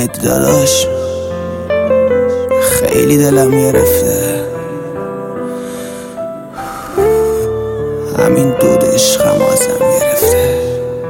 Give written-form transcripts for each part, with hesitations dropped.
جدی داداش، خیلی دلم گرفته. همین دود عشقم ازم گرفته.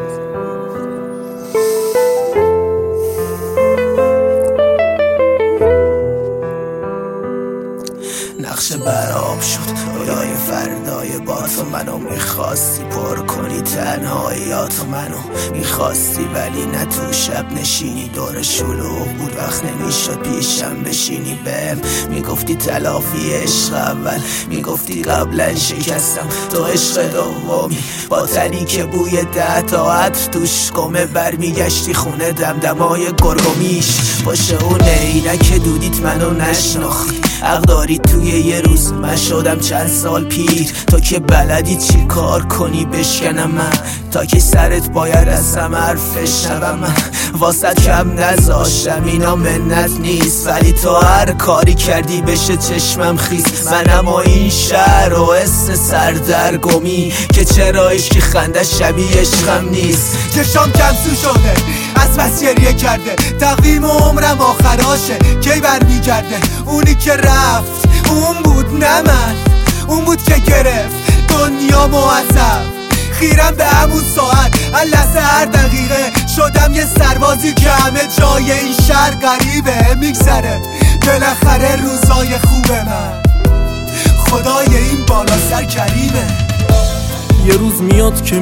نقشه براب شد رویای فردای با تو، منو میخواستی پر کنی تنهاییاتو، منو میخواستی ولی نه تو شب نشینی. دور شلوغ بود وقت نمیشد پیشم بشینی، بهم میگفتی تلافی عشق اول، میگفتی قبلا شکستم تو عشق دومی، با تنی که بوی 10 تا عطر توش گمه. برمیگشتی خونه دمدمای گرگومیش، باشه اون عینک دودیت منو نشناختی. حق داری توی یه روز من شدم چند سال پیر، تو که بلدی چی کار کنی بشکنم من، تا که سرت باید از هم حرف بشنوم. من واسط کم نذاشتم اینا منت نیست، ولی تو هر کاری کردی بشه چشمم خیز. من اما این شهر و حس سردرگمی که چرایش که خنده شبیه عشقم نیست. چشام کمسو شده از بس گریه کرده، تقویم عمرم آخراشه کی برمیگرده. اونی که رفت اون بود نه من، اون بود که گرفت دنیا معذب. خیرم به همون ساعت لحظه هر دقیقه شدم یه سربازی که همه جای این شهر غریبه. میگذره بالاخره روزای خوب من، خدای این بالا سر کریمه. یه روز میاد که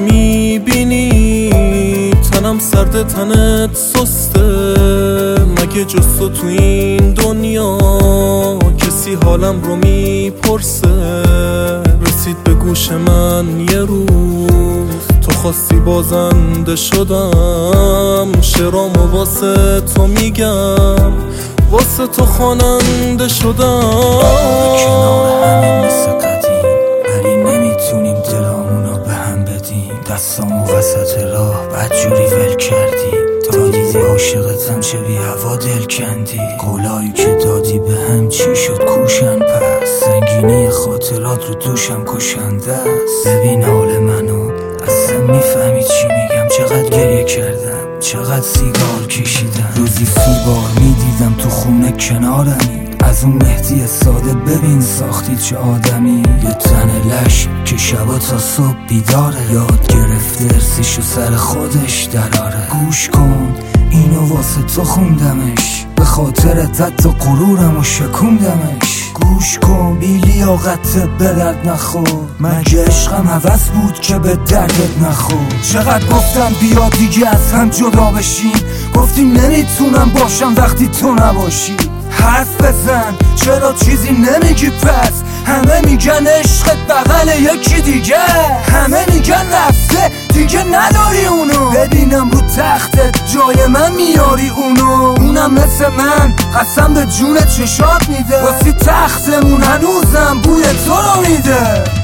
میبینی تنم سرده تنت سسته، مگه جز تو این دنیا کسی حالم رو میپرسه. رسید به گوش من یه روز تو خواستی بازنده شدم، شعرامو واسه تو میگم واسه تو خواننده شدم. کنار همین مثل قدیم ولی نمیتونیم دلامونو به هم بدیم، دستامو وسط راه بدجوری ول کردیم. تا دیدی عاشقتم چه بی هوا دل کندی، قولایی که دادی به هم چی شد کوشن پس، سنگینی خاطرات رو دوشم کشنده است. ببین حال منو اصلا میفهمی چی میگم، چقدر گریه کردم چقدر سیگار کشیدم. روزی 30 بار میدیدم تو خونه کنارمی، از اون مهدی ساده ببین ساختی چه آدمی. یه تن لش که شبا تا صبح بیداره، یاد گرفته ارسیشو سر خودش دراره. گوش کن اینو واسه تو خوندمش، به خاطر حتی غرورم و شکوندمش. گوش کن بی لیاقت به درد نخور، مگه عشقم هوس بود که به دردت نخور. چقدر گفتم بیا دیگه از هم جدا بشیم، گفتی نمیتونم باشم وقتی تو نباشی. حرف بزن چرا چیزی نمیگی پس، همه میگن عشقت بغل یکی دیگه، همه میگن رفته دیگه نداری اونو. ببینم رو تختت جای من میاری اونو، اونم مثل من قسم به جون چشات میده، واسه تختمون هنوزم بوی تو رو میده.